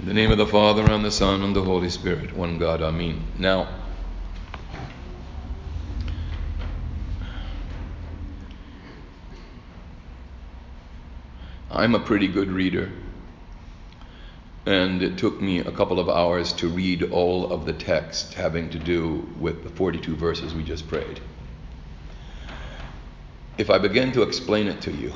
In the name of the Father, and the Son, and the Holy Spirit, one God, Amen. Now, I'm a pretty good reader, and it took me a couple of hours to read all of the text having to do with the 42 verses we just prayed. If I begin to explain it to you,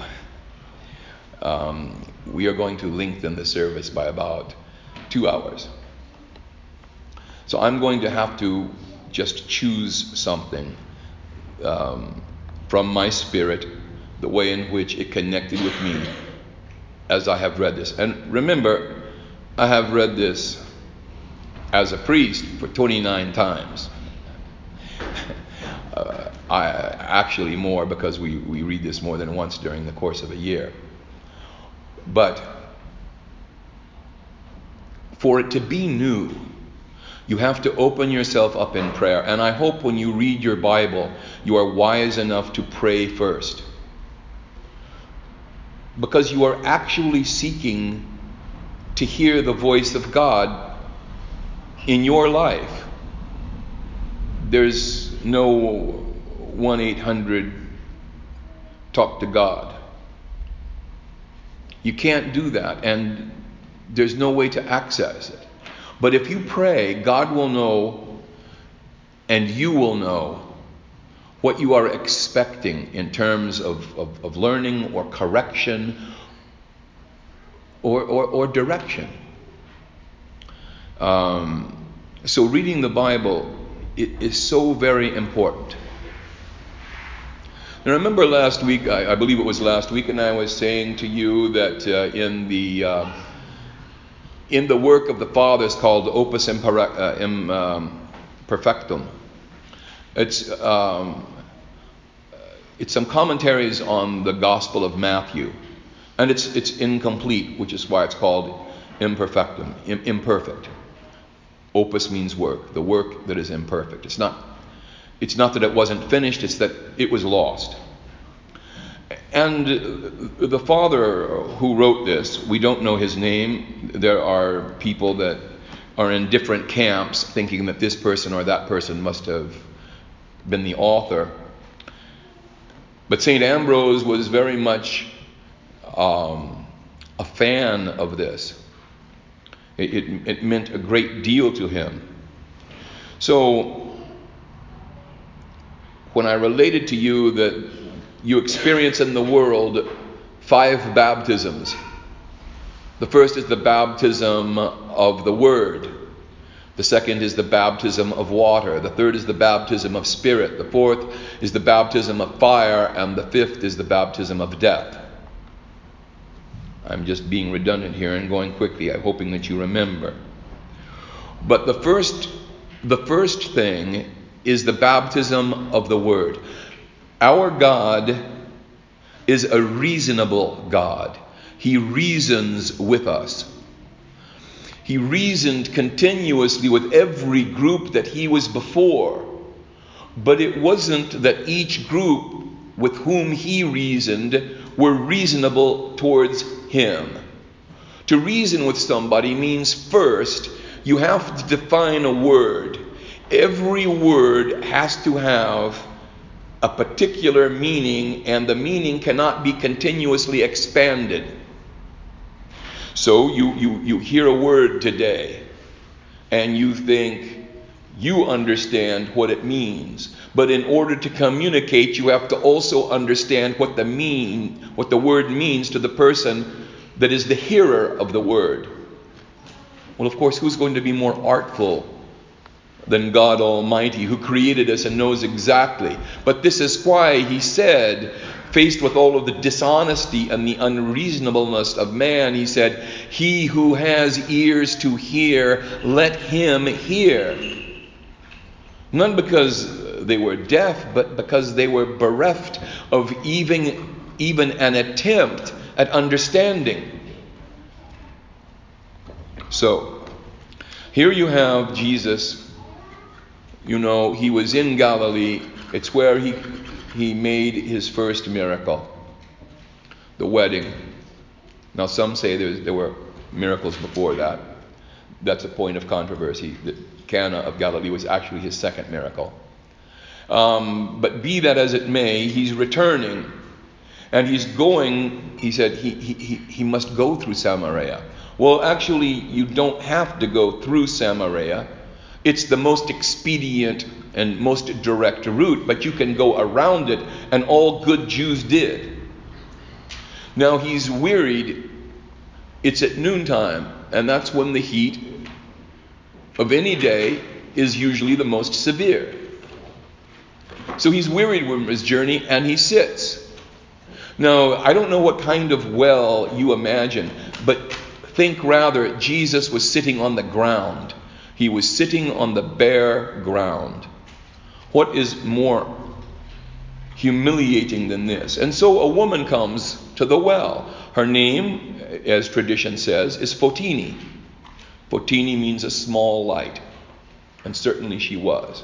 we are going to lengthen the service by about 2 hours. So I'm going to have to just choose something from my spirit, the way in which it connected with me as I have read this. And remember, I have read this as a priest for 29 times. I actually more, because we read this more than once during the course of a year. But for it to be new, you have to open yourself up in prayer. And I hope when you read your Bible, you are wise enough to pray first. Because you are actually seeking to hear the voice of God in your life. There's no 1-800 talk to God. You can't do that, and there's no way to access it. But if you pray, God will know, and you will know what you are expecting in terms of learning or correction or direction. So reading the Bible is so very important. Now remember last week, I believe it was last week, and I was saying to you that in the work of the Fathers called Opus Imperfectum, it's some commentaries on the Gospel of Matthew, and it's incomplete, which is why it's called Imperfectum, imperfect. Opus means work, the work that is imperfect. It's not that it wasn't finished, it's that it was lost. And the father who wrote this, we don't know his name. There are people that are in different camps thinking that this person or that person must have been the author. But St. Ambrose was very much a fan of this. It meant a great deal to him. So when I related to you that you experience in the world 5 baptisms. The first is the baptism of the Word. The second is the baptism of water. The third is the baptism of Spirit. The fourth is the baptism of fire. And the fifth is the baptism of death. I'm just being redundant here and going quickly. I'm hoping that you remember. But the first thing is the baptism of the Word. Our God is a reasonable God. He reasons with us. He reasoned continuously with every group that he was before. But it wasn't that each group with whom he reasoned were reasonable towards him. To reason with somebody means first you have to define a word. Every word has to have a particular meaning, and the meaning cannot be continuously expanded. So you hear a word today, and you think you understand what it means. But in order to communicate, you have to also understand what the word means to the person that is the hearer of the word. Well, of course, who's going to be more artful than God Almighty, who created us and knows exactly? But this is why he said, faced with all of the dishonesty and the unreasonableness of man, he said, "He who has ears to hear, let him hear." Not because they were deaf, but because they were bereft of even an attempt at understanding. So, here you have Jesus. You know, he was in Galilee. It's where he made his first miracle, the wedding. Now some say there were miracles before that. That's a point of controversy, that Cana of Galilee was actually his second miracle. But be that as it may, he's returning. And he's going, he said, he must go through Samaria. Well, actually, you don't have to go through Samaria. It's the most expedient and most direct route, but you can go around it, and all good Jews did. Now he's wearied. It's at noontime, and that's when the heat of any day is usually the most severe. So he's wearied from his journey, and he sits. Now, I don't know what kind of well you imagine, but think rather Jesus was sitting on the ground. He was sitting on the bare ground. What is more humiliating than this? And so a woman comes to the well. Her name, as tradition says, is Fotini. Fotini means a small light, and certainly she was.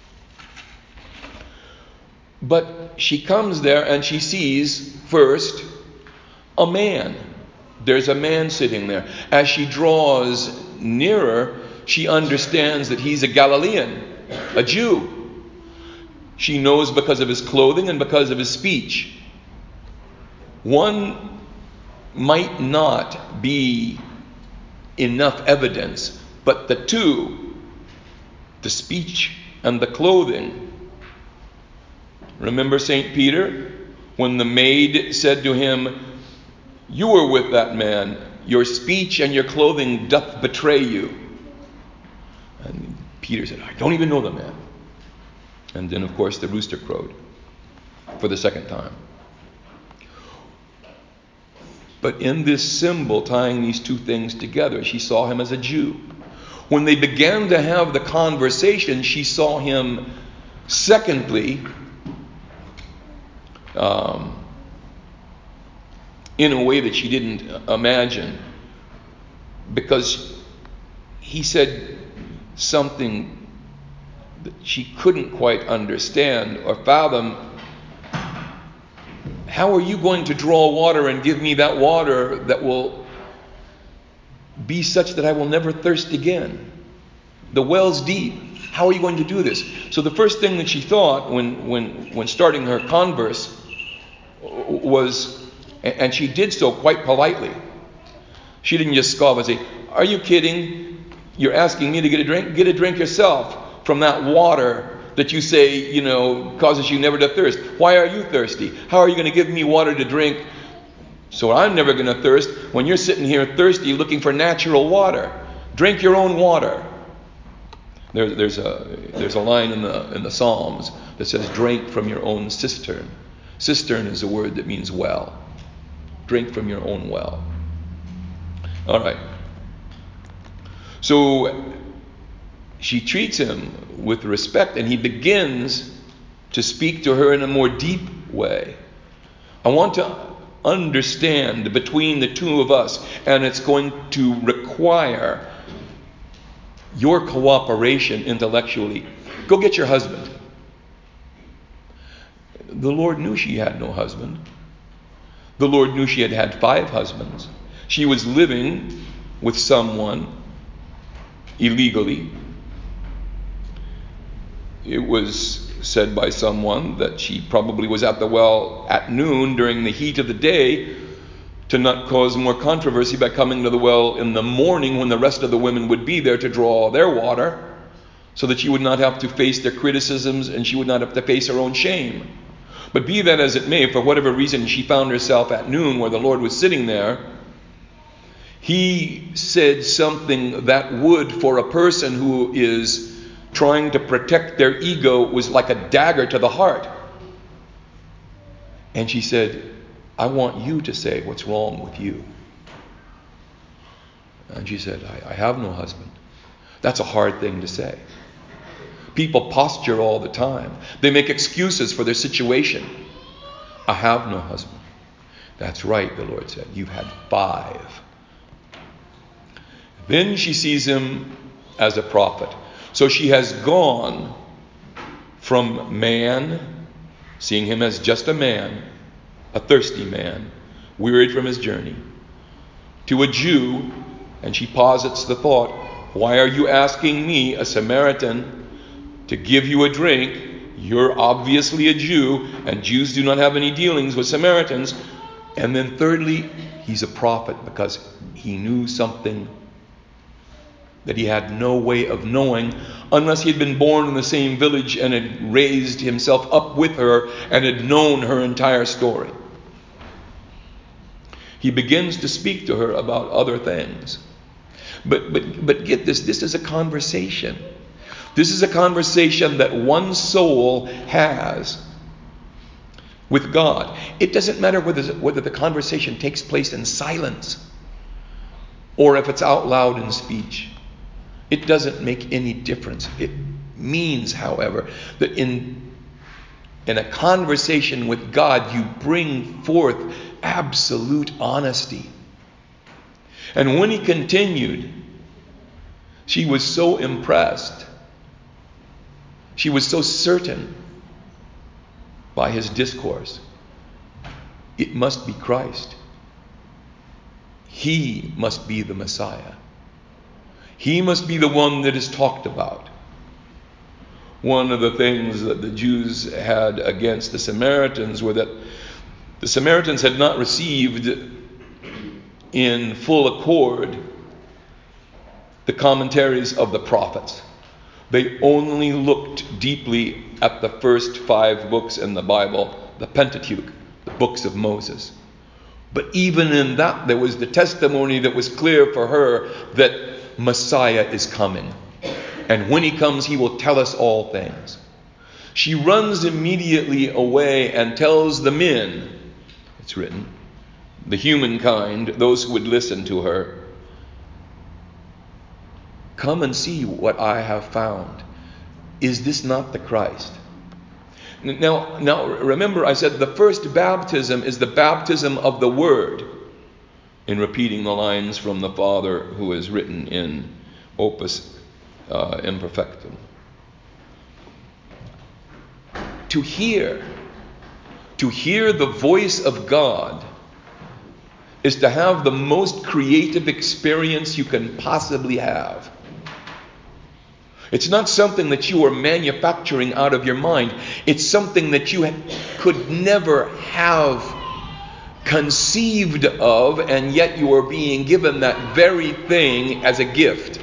But she comes there and she sees first a man. There's a man sitting there. As she draws nearer, she understands that he's a Galilean, a Jew. She knows because of his clothing and because of his speech. One might not be enough evidence, but the two, the speech and the clothing. Remember St. Peter, when the maid said to him, "You were with that man, your speech and your clothing doth betray you." And Peter said, "I don't even know the man." And then, of course, the rooster crowed for the second time. But in this symbol, tying these two things together, she saw him as a Jew. When they began to have the conversation, she saw him, secondly, in a way that she didn't imagine, because he said something that she couldn't quite understand or fathom. How are you going to draw water and give me that water that will be such that I will never thirst again? The well's deep. How are you going to do this? So the first thing that she thought when starting her converse was, and she did so quite politely. She didn't just scoff and say, "Are you kidding? You're asking me to get a drink? Get a drink yourself from that water that you say, causes you never to thirst. Why are you thirsty? How are you going to give me water to drink so I'm never going to thirst when you're sitting here thirsty looking for natural water? Drink your own water." There's a line in the Psalms that says, "Drink from your own cistern." Cistern is a word that means well. Drink from your own well. All right. So she treats him with respect, and he begins to speak to her in a more deep way. I want to understand between the two of us, and it's going to require your cooperation intellectually. Go get your husband. The Lord knew she had no husband. The Lord knew she had had 5 husbands. She was living with someone illegally. It was said by someone that she probably was at the well at noon during the heat of the day to not cause more controversy by coming to the well in the morning when the rest of the women would be there to draw their water, so that she would not have to face their criticisms and she would not have to face her own shame. But be that as it may, for whatever reason she found herself at noon where the Lord was sitting there, he said something that would, for a person who is trying to protect their ego, was like a dagger to the heart. And she said, "I want you to say what's wrong with you." And she said, I have no husband. That's a hard thing to say. People posture all the time. They make excuses for their situation. "I have no husband." "That's right," the Lord said. "You've had 5. Then she sees him as a prophet. So she has gone from man, seeing him as just a man, a thirsty man, wearied from his journey, to a Jew And she posits the thought, why are you asking me, a Samaritan, to give you a drink? You're obviously a Jew, and Jews do not have any dealings with Samaritans. And then thirdly, he's a prophet because he knew something that he had no way of knowing unless he had been born in the same village and had raised himself up with her and had known her entire story. He begins to speak to her about other things. But get this is a conversation. This is a conversation that one soul has with God. It doesn't matter whether the conversation takes place in silence or if it's out loud in speech. It doesn't make any difference. It means, however, that in a conversation with God, you bring forth absolute honesty. And when he continued, she was so impressed. She was so certain by his discourse. It must be Christ. He must be the Messiah. He must be the one that is talked about. One of the things that the Jews had against the Samaritans were that the Samaritans had not received in full accord the commentaries of the prophets. They only looked deeply at the first 5 books in the Bible, the Pentateuch, the books of Moses. But even in that, there was the testimony that was clear for her that Messiah is coming. And when he comes, he will tell us all things. She runs immediately away and tells the men, it's written, the humankind, those who would listen to her, come and see what I have found. Is this not the Christ? Now remember, I said the first baptism is the baptism of the Word, in repeating the lines from the Father who is written in Opus Imperfectum. To hear the voice of God is to have the most creative experience you can possibly have. It's not something that you are manufacturing out of your mind. It's something that you could never have conceived of, and yet you are being given that very thing as a gift.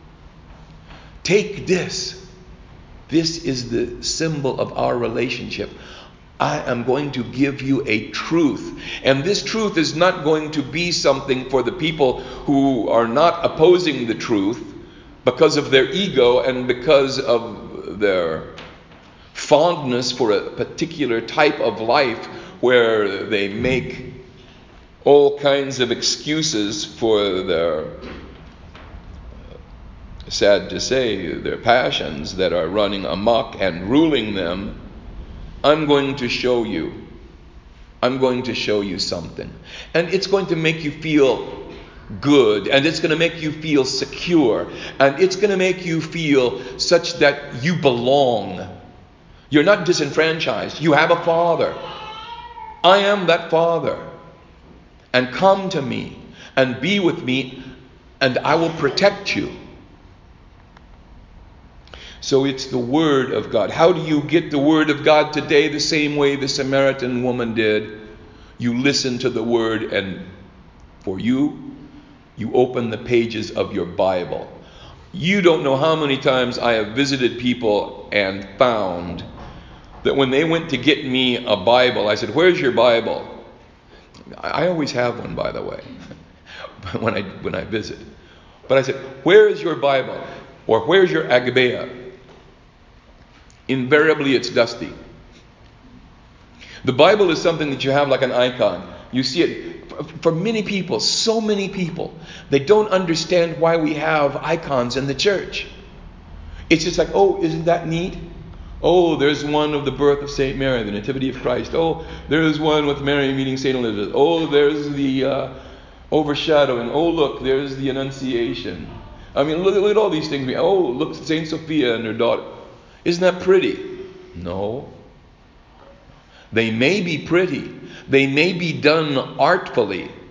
Take this. This is the symbol of our relationship. I am going to give you a truth. And this truth is not going to be something for the people who are not opposing the truth because of their ego and because of their fondness for a particular type of life where they make all kinds of excuses for their, sad to say, their passions that are running amok and ruling them. I'm going to show you something. And it's going to make you feel good, and it's going to make you feel secure, and it's going to make you feel such that you belong. You're not disenfranchised. You have a Father. I am that Father. And come to me and be with me, and I will protect you. So it's the Word of God. How do you get the Word of God today? The same way the Samaritan woman did. You listen to the Word, and for you open the pages of your Bible. You don't know how many times I have visited people and found that when they went to get me a Bible, I said, "Where's your Bible?" I always have one, by the way, when I visit. But I said, "Where is your Bible?" Or "Where's your Agabea?" Invariably, it's dusty. The Bible is something that you have like an icon. You see it. For many people, so many people, they don't understand why we have icons in the church. It's just like, oh, isn't that neat? Oh, there's one of the birth of St. Mary, the Nativity of Christ. Oh, there's one with Mary meeting St. Elizabeth. Oh, there's the overshadowing. Oh, look, there's the Annunciation. I mean, look at all these things. Oh, look, St. Sophia and her daughter. Isn't that pretty? No. They may be pretty. They may be done artfully.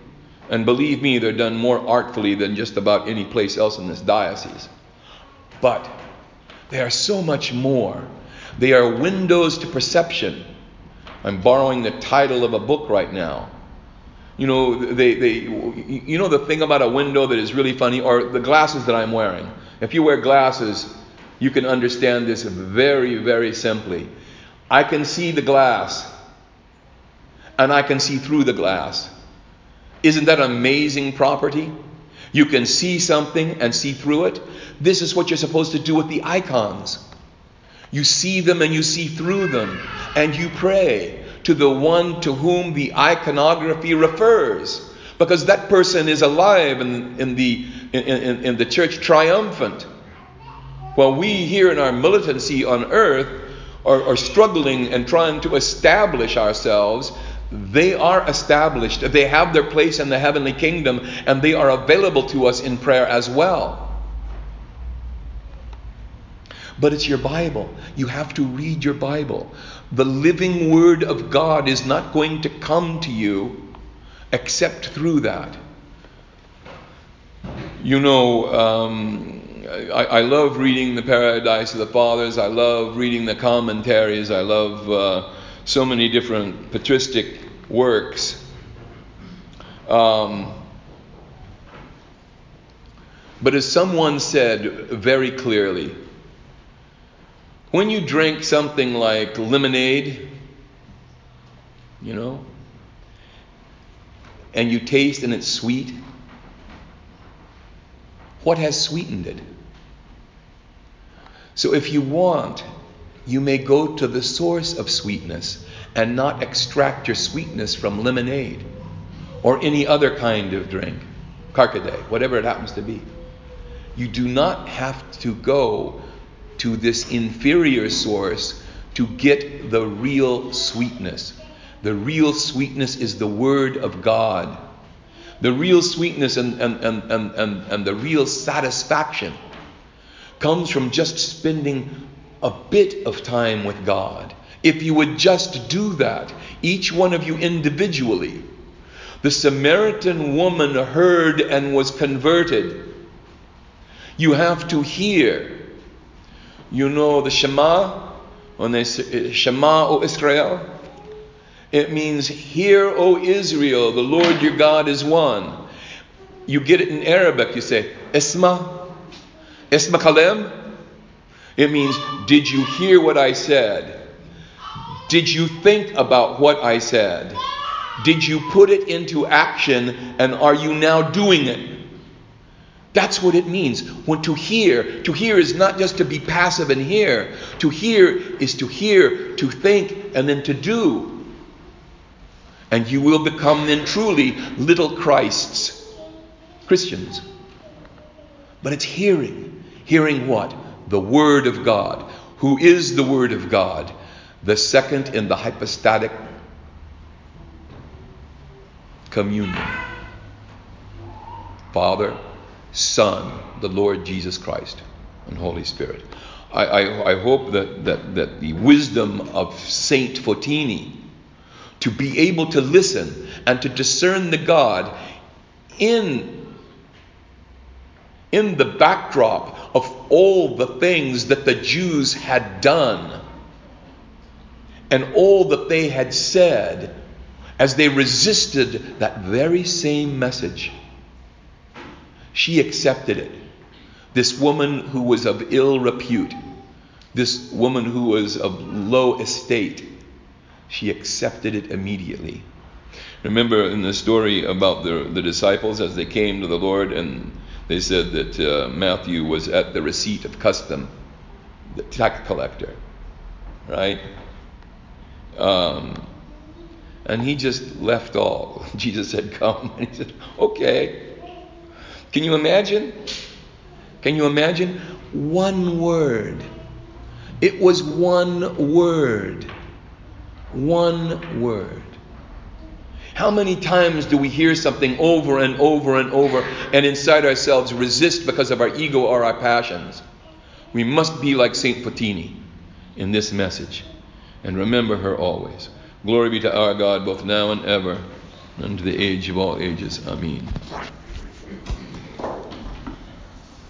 And believe me, they're done more artfully than just about any place else in this diocese. But they are so much more. They are windows to perception. I'm borrowing the title of a book right now. You know, you know the thing about a window that is really funny, or the glasses that I'm wearing. If you wear glasses, you can understand this very, very simply. I can see the glass, and I can see through the glass. Isn't that an amazing property? You can see something and see through it. This is what you're supposed to do with the icons. You see them and you see through them, and you pray to the one to whom the iconography refers, because that person is alive in the church triumphant. While we here in our militancy on earth are struggling and trying to establish ourselves, they are established. They have their place in the heavenly kingdom, and they are available to us in prayer as well. But it's your Bible. You have to read your Bible. The living Word of God is not going to come to you except through that. You know, I love reading the Paradise of the Fathers. I love reading the commentaries. I love so many different patristic works. But as someone said very clearly, when you drink something like lemonade, you know, and you taste and it's sweet, what has sweetened it? So if you want, you may go to the source of sweetness and not extract your sweetness from lemonade or any other kind of drink, Carcade, whatever it happens to be. You do not have to go to this inferior source to get the real sweetness. The real sweetness is the Word of God. The real sweetness and the real satisfaction comes from just spending a bit of time with God. If you would just do that, each one of you individually. The Samaritan woman heard and was converted. You have to hear. You know the Shema? When they say, Shema, O Israel, it means, hear, O Israel, the Lord your God is one. You get it in Arabic, you say, Isma Kalem. It means, did you hear what I said? Did you think about what I said? Did you put it into action, and are you now doing it? That's what it means. When to hear is not just to be passive and hear. To hear is to hear, to think, and then to do. And you will become then truly little Christs, Christians. But it's hearing. Hearing what? The Word of God. Who is the Word of God? The second in the hypostatic communion. Father, Son, the Lord Jesus Christ, and Holy Spirit. I hope that the wisdom of Saint Fotini to be able to listen and to discern the God in the backdrop of all the things that the Jews had done and all that they had said as they resisted that very same message. She accepted it. This woman who was of ill repute, this woman who was of low estate, she accepted it immediately. Remember in the story about the disciples as they came to the Lord, and they said that Matthew was at the receipt of custom, the tax collector, right? And he just left all. Jesus said, come. And he said, okay. Can you imagine? Can you imagine? One word. It was one word. One word. How many times do we hear something over and over and over and inside ourselves resist because of our ego or our passions? We must be like Saint Fotini in this message and remember her always. Glory be to our God both now and ever. and to the age of all ages. Amen.